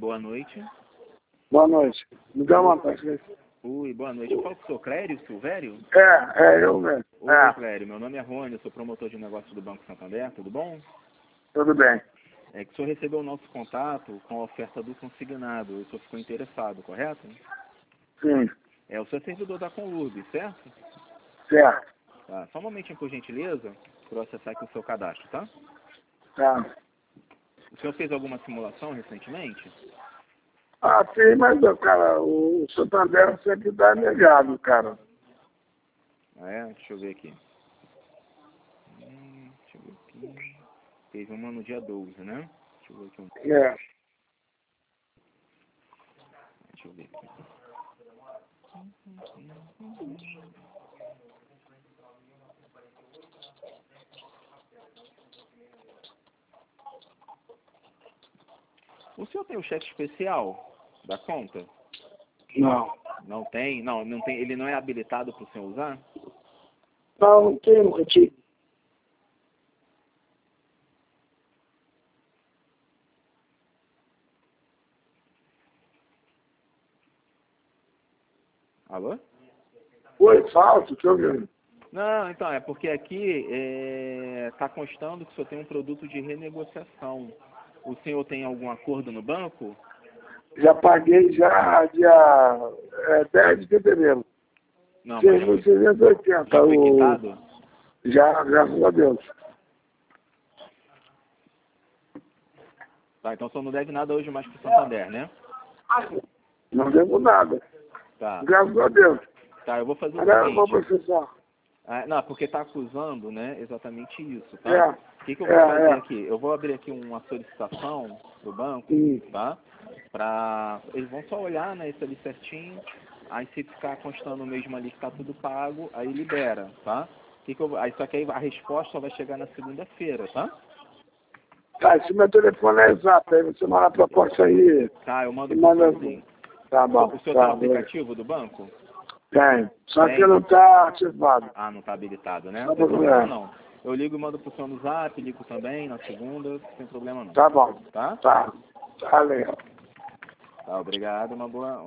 boa noite. Boa noite. Me dá uma taxa. Oi, boa noite. Eu falo com o seu Clério Silvério? Eu mesmo. Oi, Clério. Meu nome é Rony, eu sou promotor de negócios do Banco Santander, tudo bom? Tudo bem. É que o senhor recebeu o nosso contato com a oferta do consignado, o senhor ficou interessado, correto? Sim. É o seu servidor da Conurb, certo? Certo. Tá. Só um momentinho, por gentileza, para eu acessar aqui o seu cadastro, tá? Tá. O senhor fez alguma simulação recentemente? Ah, sim, mas, cara, o Santander sempre dá negado, cara. Ah, é? Deixa eu ver aqui. Deixa eu ver aqui. Teve uma no dia 12, né? Deixa eu ver aqui. Deixa eu ver aqui. O senhor tem o cheque especial da conta? Não. Não tem? Não, não tem. Ele não é habilitado para o senhor usar? Não tem, nunca tive. Alô? Oi, falso, deixa eu ver. Não, então, é porque aqui está constando que o senhor tem um produto de renegociação. O senhor tem algum acordo no banco? Já paguei já dia 10 de fevereiro. Não, mas já foi 6.680. já foi quitado? Já, graças a Deus. Tá, então o senhor não deve nada hoje mais para o Santander, né? Não devo nada. Tá. Graças a Deus. Tá, eu vou fazer o Agora eu vou seguinte. processar. Ah, não, porque está acusando, né, exatamente isso, tá? É. O que eu vou fazer aqui? Eu vou abrir aqui uma solicitação do banco, tá? Eles vão só olhar, né, isso ali certinho, aí se ficar constando mesmo ali que está tudo pago, aí libera, tá? Aí, só que aí a resposta só vai chegar na segunda-feira, tá? Tá, esse meu telefone é exato, aí você manda a proposta aí. Tá, eu mando Manda... pro senhor sim. Tá bom. O senhor Tá, tem um aplicativo do banco? tem. Só Tem? que não tá ativado. Ah, não está habilitado, né? Só Não tem pra problema ver. não. Eu ligo e mando pro senhor no zap, ligo também na segunda, sem problema não. Tá bom. Tá? Tá. Tá legal. Tá, obrigado, uma boa...